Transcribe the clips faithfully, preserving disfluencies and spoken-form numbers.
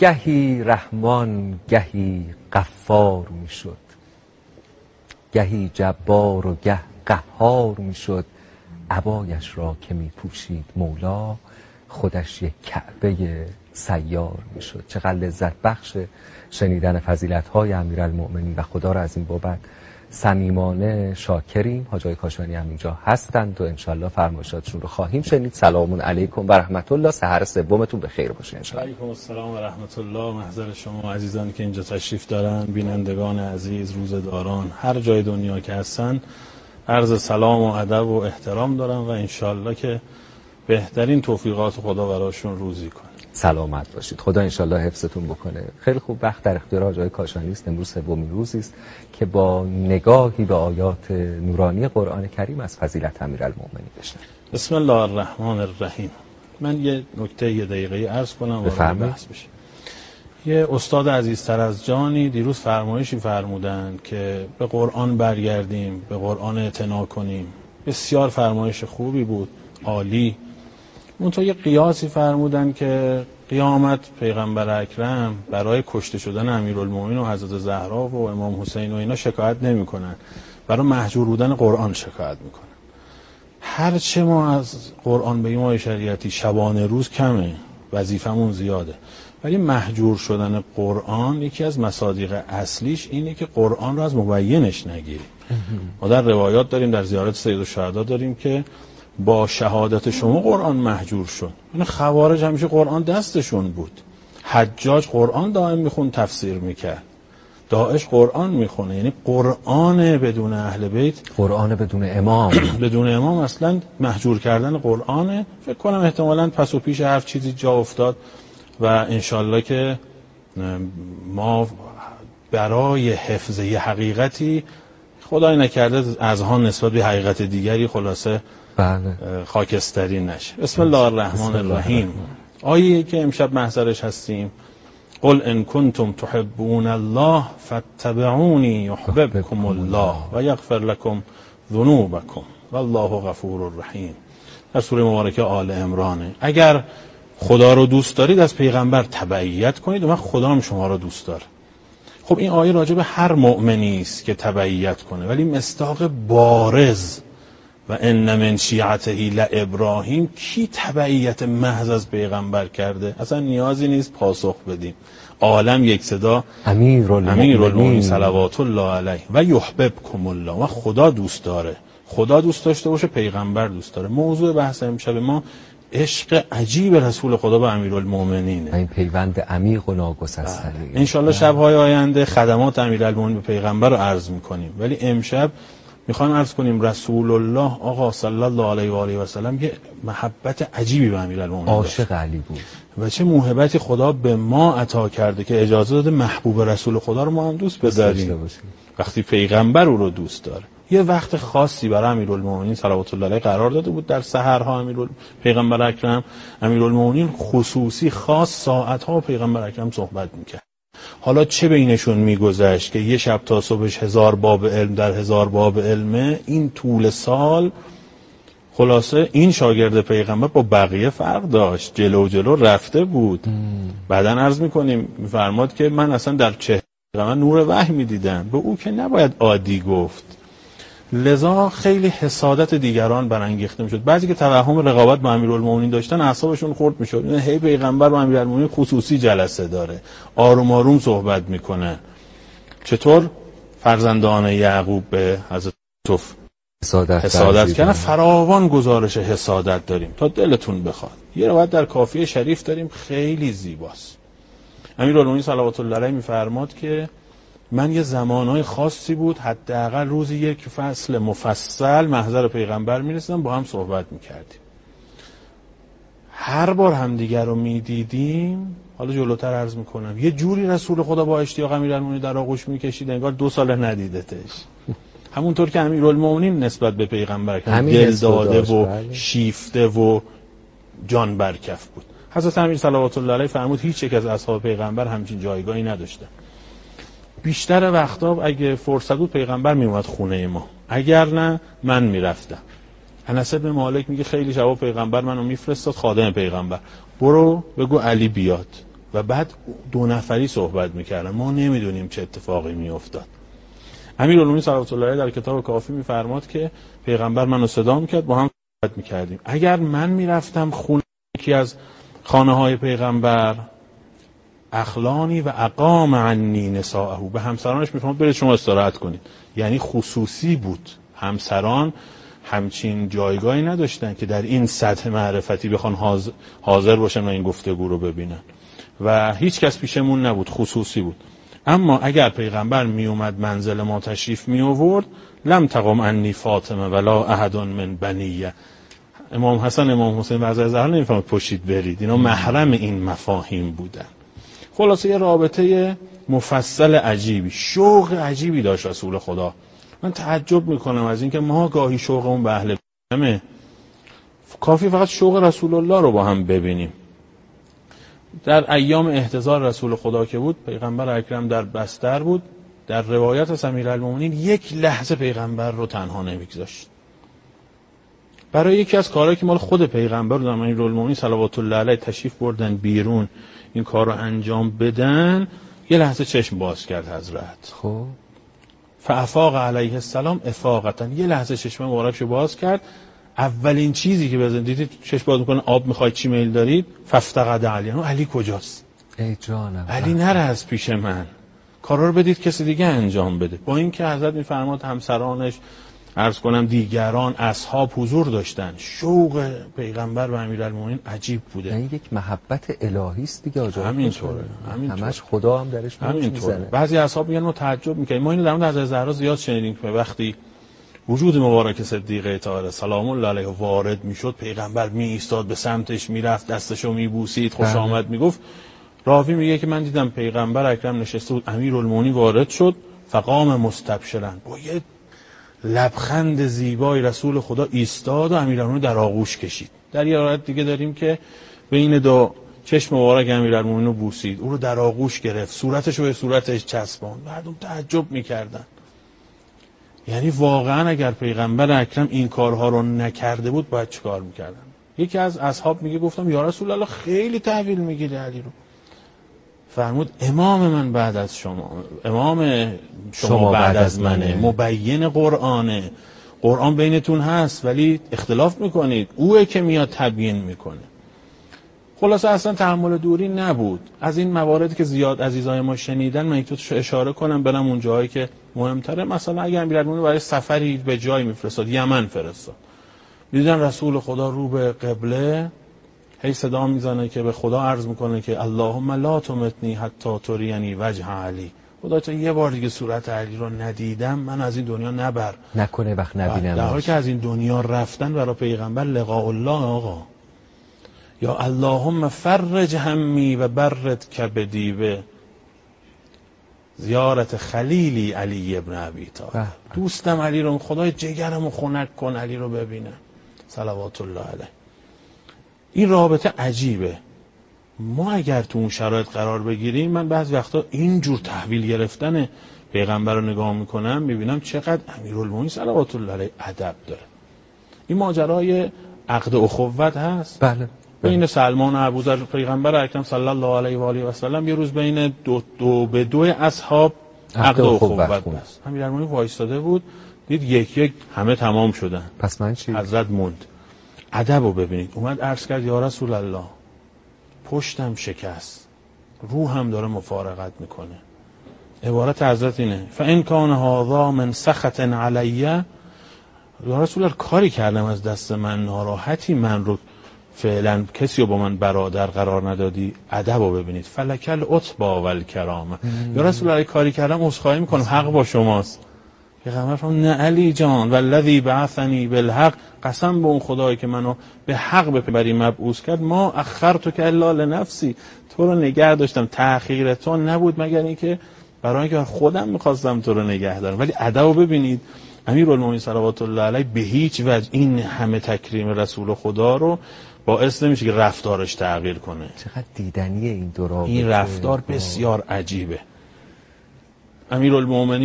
گهی رحمان گهی غفار میشد، گهی جبار و گه قهار میشد. عبایش را که می پوشید مولا، خودش یک کعبه سیار میشد. چقدر لذت بخش شنیدن فضیلت‌های امیرالمؤمنین و خدا را از این بابت صمیمانه شاکریم. حاج آقای کاشانی هم اینجا هستند و انشالله فرمایشاتشون رو خواهیم شنید. سلام علیکم و رحمت الله. سحر سومتون به خیر باشه انشالله. علیکم السلام و رحمت الله. محضر شما عزیزان که اینجا تشریف دارن، بینندگان عزیز، روزداران هر جای دنیا که هستن، عرض سلام و ادب و احترام دارم و انشالله که بهترین توفیقات خدا براشون روزی کنه. سلامت باشید. خدا انشالله حفظتون بکنه. خیلی خوب، وقت در اختیار حاج آقای کاشانی است. امروز سومین روزی است که با نگاهی به آیات نورانی قرآن کریم از فضیلت امیرالمؤمنین بشنویم. بسم الله الرحمن الرحیم. من یه نکته یه دقیقه عرض کنم و وارد بحث بشیم. یه استاد عزیزتر از جانی دیروز فرمایشی فرمودند که به قرآن برگردیم، به قرآن اعتنا کنیم. بسیار فرمایش خوبی بود، عالی. منتها یه قیاسی فرمودن که قیامت پیغمبر اکرم برای کشته شدن امیرالمومنین و حضرت زهرا و امام حسین و اینا شکایت نمی کنن، برای محجور بودن قرآن شکایت میکنن. هرچه ما از قرآن به ما شریعتی شبانه روز کمه، وظیفمون زیاده، ولی محجور شدن قرآن یکی از مصادیق اصلیش اینه که قرآن رو از مبینش نگیریم. ما در روایات داریم، در زیارت سیدالشهدا داریم که با شهادت شما قرآن محجور شد. یعنی خوارج همیشه قرآن دستشون بود. حجاج قرآن دائم میخون، تفسیر میکرد. داعش قرآن میخونه. یعنی قرآن بدون اهل بیت، قرآن بدون امام بدون امام اصلا محجور کردن قرآنه. فکر کنم احتمالاً پس و پیش هر چیزی جا افتاد و انشالله که ما برای حفظ یه حقیقتی، خدای نکرده اذهان نسبت به حقیقت دیگری خلاصه بله خاکستری نشه. بسم الله الرحمن الرحیم. آیه که امشب محضرش هستیم، قل ان کنتم تحبون الله فاتبعونی یحببکم الله و یغفر لكم ذنوبکم والله غفور رحیم. در سوره مبارکه آل عمران. اگر خدا رو دوست دارید از پیغمبر تبعیت کنید و من خدا هم شما رو دوست داره. خب این آیه راجع به هر مؤمنی است که تبعیت کنه، ولی مصداق بارز و ان من شیعته لابراهیم، کی تبعیت محض از پیغمبر کرده؟ اصلا نیازی نیست پاسخ بدیم. عالم یک صدا امیرالمؤمنین صلوات الله علیه و یحببکم الله، و خدا دوست داره. خدا دوست داشته باشه، پیغمبر دوست داره. موضوع بحث امشب ما عشق عجیب رسول خدا به امیرالمؤمنینه. این پیوند عمیق و ناگسستنی. ان شاء الله شب‌های آینده خدمات امیرالمؤمنین به پیغمبر رو عرض می‌کنیم، ولی امشب میخوایم عرض کنیم رسول الله آقا صلی الله علیه و آله و سلم یه محبت عجیبی به امیرالمؤمنین داشت. عاشق علی بود و چه موهبتی خدا به ما عطا کرده که اجازه داده محبوب رسول خدا رو ما هم دوست بداریم وقتی پیغمبر او رو دوست داره. یه وقت خاصی برای امیرالمؤمنین صلوات الله علیه قرار داده بود در سحرها. امیر پیغمبر اکرم امیرالمؤمنین خصوصی خاص ساعتها پیغمبر اکرم صحبت میکرد. حالا چه بینشون میگذشت که یه شب تا صبحش هزار باب علم در هزار باب علمه، این طول سال خلاصه این شاگرد پیغمبر با بقیه فرق داشت، جلو جلو رفته بود. بعدن عرض میکنیم میفرماد که من اصلا در چهره من نور وحی میدیدم، به او که نباید عادی گفت. لذا خیلی حسادت دیگران برانگیخته میشد. بعضی که توهم رقابت با امیرالمؤمنین داشتن اعصابشون خورد میشد. یعنی هی پیغمبر با امیرالمؤمنین خصوصی جلسه داره، آروم آروم صحبت میکنه. چطور فرزندان یعقوب به حضرت یوسف حسادت, حسادت کردن؟ فراوان گزارش حسادت داریم تا دلتون بخواد. یه روایت در کافیه شریف داریم خیلی زیباست. امیرالمؤمنین صلوات الله علیه میفرماد که من یه زمانهای خاصی بود حداقل روزی یک فصل مفصل محضر پیغمبر میرسیدم، با هم صحبت میکردیم. هر بار همدیگر رو میدیدیم، حالا جلوتر عرض میکنم، یه جوری رسول خدا با اشتیاق امیرالمؤمنین در آغوش میکشید انگار دو سال ندیدتش. همونطور که امیرالمؤمنین نسبت به پیغمبر دل داده و شیفته و جان برکف بود. حضرت امیر صلوات الله علیه فرمود هیچ یک از اصحاب پیغمبر همچین جایگاهی نداشته. بیشتر وقتا اگه فرصت بود پیغمبر میومد خونه ما، اگر نه من میرفتم. انس بن مالک میگه خیلی شبا پیغمبر منو میفرستاد خادم پیغمبر، برو بگو علی بیاد. و بعد دو نفری صحبت میکردن، ما نمیدونیم چه اتفاقی میافتاد. امیرالمومنین صلوات الله علیه در کتاب کافی میفرماد که پیغمبر منو صدا میکرد، با هم صحبت میکردیم. اگر من میرفتم خونه یکی از خانه های پیغمبر، اخلانی و اقام عنی نساءه، به همسرانش میفرماد برید شما استراحت کنید. یعنی خصوصی بود. همسران همچین جایگاهی نداشتن که در این سطح معرفتی بخوان حاضر, حاضر باشن و این گفتگو رو ببینن و هیچ کس پیشمون نبود، خصوصی بود. اما اگر پیغمبر می اومد منزل ما تشریف می آورد، لم تقم عنی فاطمه ولا احد من بنیه. امام حسن امام حسین و از زهرا نمیفهمد پشید برید، اینا محرم این مفاهیم بودن. خلاصه یه رابطه مفصل عجیبی، شوق عجیبی داشت رسول خدا. من تعجب میکنم از اینکه ما گاهی شوقمون به اهل بیتمه، کافی فقط شوق رسول الله رو با هم ببینیم. در ایام احتضار رسول خدا که بود، پیغمبر اکرم در بستر بود، در روایت از امیرالمومنین یک لحظه پیغمبر رو تنها نمیگذاشت. برای یکی از کارهایی که مال خود پیغمبر رو امیرالمومنین صلوات الله علیه تشریف بردن بیرون این کار رو انجام بدن، یه لحظه چشم باز کرد حضرت. خب فافاق علیه السلام افاقتا، یه لحظه چشم مبارکشو باز کرد. اولین چیزی که بزن دیدید چشم باز میکنه، آب میخواید چی میل دارید؟ فافتقد علی، علی کجاست؟ ای جانم، علی نره از پیش من، کارا رو بدید کسی دیگه انجام بده. با این که حضرت میفرماد همسرانش، عرض کنم دیگران، اصحاب حضور داشتن، شوق پیغمبر و امیرالمومنین عجیب بوده. یعنی یک محبت الهی است دیگه آجا. همینطوره، همینطوره. همش خدا هم درش همینطوره. بعضی اصحاب میگن ما تعجب میکنیم، ما اینو در مورد حضرت زهرا زیاد شنیدیم که وقتی وجود مبارک صدیقه طاهره سلام الله علیه وارد میشد، پیغمبر می ایستاد، به سمتش میرفت، دستشو میبوسید، خوش آمد میگفت. راوی میگه که من دیدم پیغمبر اکرم نشسته بود، امیرالمومنین وارد شد، فقام مستبشرا، با یه لبخند زیبای رسول خدا ایستاد و امیرالمومنین در آغوش کشید. در یه روایت دیگه داریم که بین دو چشم مبارک امیرالمومنین رو بوسید، او رو در آغوش گرفت، صورتش رو به صورتش چسباند. مردم تعجب میکردن. یعنی واقعا اگر پیغمبر اکرم این کارها رو نکرده بود باید چیکار میکردن؟ یکی از اصحاب میگه گفتم یا رسول الله خیلی تحویل میگیری علی رو. فرمود امام من بعد از شما، امام شما, شما بعد, بعد از منه، مبین قرآنه، قرآن بینتون هست ولی اختلاف میکنید، اوه که میاد تبیین میکنه. خلاصه اصلا تحمل دوری نبود. از این مواردی که زیاد عزیزای ما شنیدن من یک دوتاشو اشاره کنم، برم اون جایی که مهمتره. مثلا اگر امیرالمومنین برای سفری به جای میفرستاد، یمن فرستاد، دیدن رسول خدا رو به قبله، هی صدا میزنه که به خدا عرض میکنه که اللهم لا تمتنی حتی ترینی وجه علی، خدا تا یه بار دیگه صورت علی رو ندیدم من از این دنیا نبر، نکنه وقت نبینم. در حالی که از این دنیا رفتن برای پیغمبر لقاء الله آقا. یا اللهم فرج همی و برد کبدی به زیارت خلیلی علی ابن ابی طالب، دوستم علی رو، خدای جگرمو خنک کن علی رو ببینم صلوات الله علیه. این رابطه عجیبه. ما اگر تو اون شرایط قرار بگیریم، من بعضی وقتا اینجور تحویل گرفتن پیغمبر رو نگاه میکنم، میبینم چقدر امیرالمومنین صلوات الله علیه ادب داره. این ماجرای عقد اخوت هست. بله. بین سلمان و ابوذر، پیغمبر اکرم صلی الله علیه و آله و سلم یه روز بین دو, دو به دو اصحاب عقد اخوت هست. امیرالمومنین وایستاده بود، دید یک یک همه تمام شدن. پس من چی؟ حضرت موند. ادب رو ببینید. اومد عرض کرد یا رسول الله پشتم شکست، روحم داره مفارقت میکنه. عبارت حضرت اینه فان کان هذا من سخط علی، یا رسول الله کاری کردم از دست من، ناراحتی من رو فعلا کسی رو با من برادر قرار ندادی. ادب رو ببینید. فلکل عتبا و الکرامه، یا رسول الله کاری کردم عذرخواهی میکنم، حق با شماست. پیغمبر فرمود نه علی جان، والذی بعثنی بالحق، قسم به اون خدایی که منو به حق به پیغمبری مبعوث کرد، ما اخرتک الا لنفسی، تو رو نگه داشتم، تأخیر تو نبود مگر اینکه برای اینکه خودم می‌خواستم تو رو نگه دارم. ولی ادب رو ببینید. امیرالمومنین صلوات الله علیه به هیچ وجه این همه تکریم رسول خدا رو باعث نمیشه که رفتارش تغییر کنه. چقدر دیدنیه این دو رابطه. این رفتار بسیار عجیبه. امیرالمومنین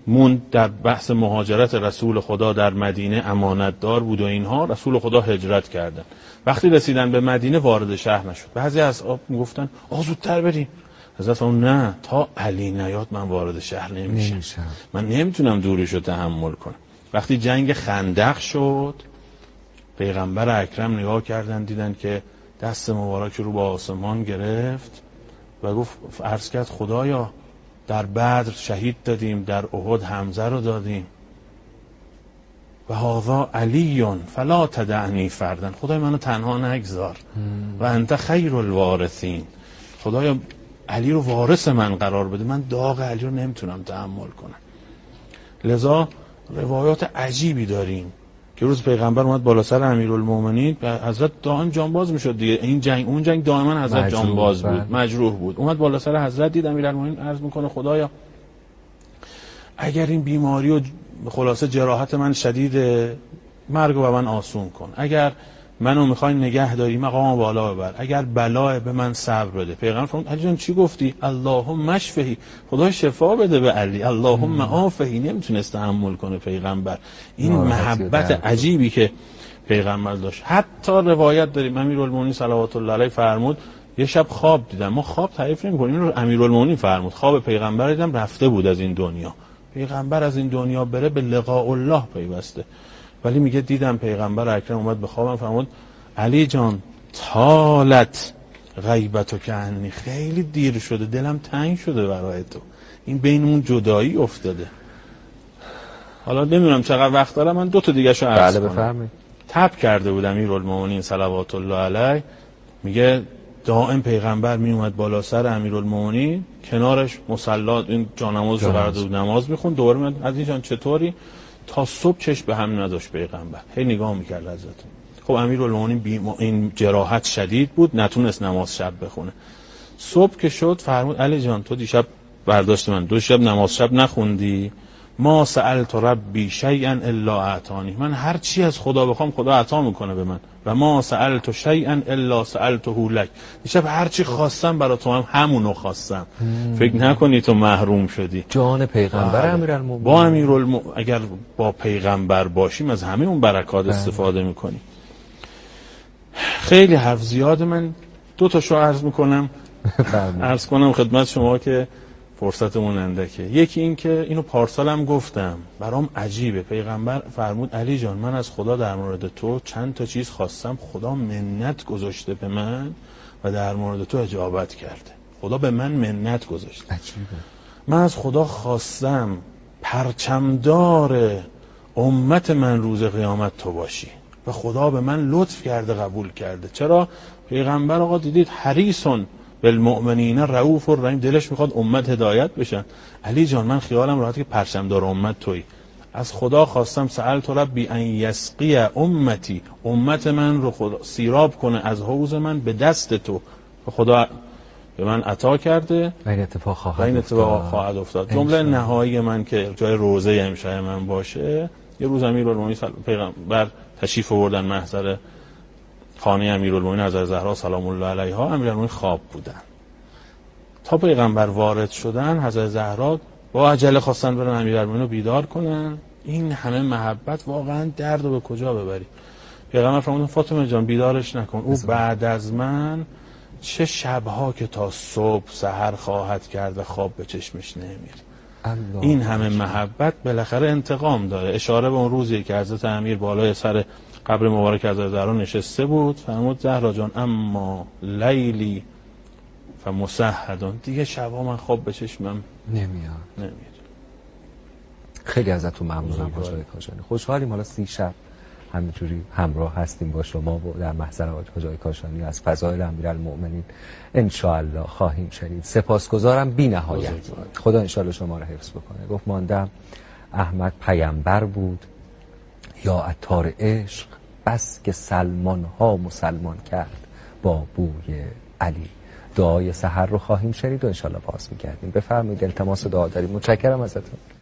موند در بحث مهاجرت رسول خدا در مدینه، امانت دار بود و اینها. رسول خدا هجرت کردن، وقتی رسیدن به مدینه وارد شهر نشد. بعضی از آب میگفتن آ زودتر بریم. حضرت اون نه، تا علی نیاد من وارد شهر نمیشم، نمیشم. من نمیتونم دوریشو تحمل کنم. وقتی جنگ خندق شد، پیغمبر اکرم نگاه کردن دیدن که دست مبارک رو با آسمان گرفت و گفت، عرض کرد خدایا در بدر شهید دادیم، در احد حمزه رو دادیم و هذا علیون فلا تدعنی فردن، خدای منو تنها نگذار و انت خیر الوارثین، خدایا علی رو وارث من قرار بده، من داغ علی رو نمیتونم تحمل کنم. لذا روایات عجیبی داریم که روز پیغمبر اومد بالا سر امیرالمومنین، حضرت دائم جانباز میشد دیگه. این جنگ اون جنگ دائما حضرت جانباز بود، مجروح بود. اومد بالا سر حضرت، دید امیرالمومنین عرض میکنه خدایا اگر این بیماری و خلاصه جراحت من شدیده، مرگ رو به من آسون کن. اگر منو میخوای نگه داری مقام بالا ببر. اگر بلای به من صبر بده. پیغمبر فرمود علی جان چی گفتی؟ اللهم اشفهی، خدا شفا بده به علی. اللهم عافهی. نمیتونست تحمل کنه پیغمبر این محبت عجیبی که پیغمبر داشت. حتی روایت داریم امیرالمومنین صلوات الله علیه فرمود یه شب خواب دیدم. ما خواب تعریف نمی‌کنیم، این رو امیرالمومنین فرمود. خواب پیغمبر دیدم رفته بود از این دنیا. پیغمبر از این دنیا بره به لقاء الله پیوسته، ولی میگه دیدم پیغمبر اکرم اومد به خوابم فرمود علی جان طالت غیبتو که عنی، خیلی دیر شده، دلم تنگ شده برای تو، این بینمون جدایی افتاده. حالا نمیدونم چقدر وقت دارم، من دو تا دیگه شو عرض بله کنم. بفرمایید. تب کرده بود امیرالمومنین صلوات الله علیه، میگه دائم پیغمبر می اومد بالا سر امیرالمومنین، کنارش مصلی این جانماز رو قرار داد نماز میخوند، دوباره میاد عزیز جان چطوری؟ تا صبح چشم به هم نداشت پیغمبر، هی نگاه میکرد ازتون. خب امیرالمومنین این جراحت شدید بود، نتونست نماز شب بخونه. صبح که شد فرمود علی جان تو دیشب برداشت من دو شب نماز شب نخوندی، ما سألت ربی شیئا الا اعطانی، من هر چی از خدا بخوام خدا عطا میکنه به من، و ما سألت شیئا الا سألته لک، دیشب هر چی خواستم برای تو هم همونو خواستم. فکر نکنی تو محروم شدی. جان پیغمبر امیرالمومنین، با امیرالمومنین اگر با پیغمبر باشیم از همه اون برکات استفاده میکنیم. خیلی حرف زیاد، من دو تا شو عرض میکنم عرض کنم خدمت شما که فرصتمون اندکه. یکی این که اینو پارسالم گفتم، برام عجیبه. پیغمبر فرمود علی جان من از خدا در مورد تو چند تا چیز خواستم، خدا منت گذاشته به من و در مورد تو اجابت کرده. خدا به من منت گذاشته. عجیبه. من از خدا خواستم پرچمدار امت من روز قیامت تو باشی و خدا به من لطف کرده قبول کرده. چرا؟ پیغمبر آقا دیدید حریصون بالمؤمنین رؤوف الرحیم، دلش میخواد امت هدایت بشن. علی جان من خیالم راحت که پرچمدار امت تویی. از خدا خواستم سألت ربی ان یسقی امتی، امت من رو خدا سیراب کنه از حوض من به دست تو، و خدا به من عطا کرده و این اتفاق خواهد این اتفاق افتاد. خواهد افتاد. جمله نهایی من که جای روزه امشب من باشه، یه روز امیرالمومنین پیغمبر تشریف آوردن محضر خانه امیرالمومنین حضرت زهرا سلام الله علیها، امیرالمومنین خواب بودن. تا پیغمبر وارد شدن حضرت زهرا با عجله خواستن برن امیرالمومنین رو بیدار کنن. این همه محبت واقعا درد رو به کجا ببری؟ پیغمبر فرمودن فاطمه جان بیدارش نکن، او بعد از من چه شبها که تا صبح سحر خواهد کرد و خواب به چشمش نمیره. این همه محبت بالاخره انتقام داره. اشاره به اون روزی که حضرت امیر بالای سر قبر مبارک حضرت زهرا نشسته بود، فرمود زهرا جان اما لیلی فمسهدون، دیگه شبا من خواب به چشمم نمیاد نمیاد. خیلی ازتون ممنونم حاج آقای کاشانی. خوشحالیم حالا سی شب همینجوری همراه هستیم با شما و در محضر حاج آقای کاشانی از فضایل امیرالمؤمنین ان شاء الله خواهیم شنید. سپاسگزارم بی نهایت. خدا ان شاء الله شما را حفظ بکنه. گفت ماندم احمد پیامبر بود یا عطار عشق، بس که سلمان ها مسلمان کرد با بوی علی. دعای سحر رو خواهیم شنید و ان شاء الله باز می‌گردیم. بفرمایید التماس دعا داریم. متشکرم ازتون.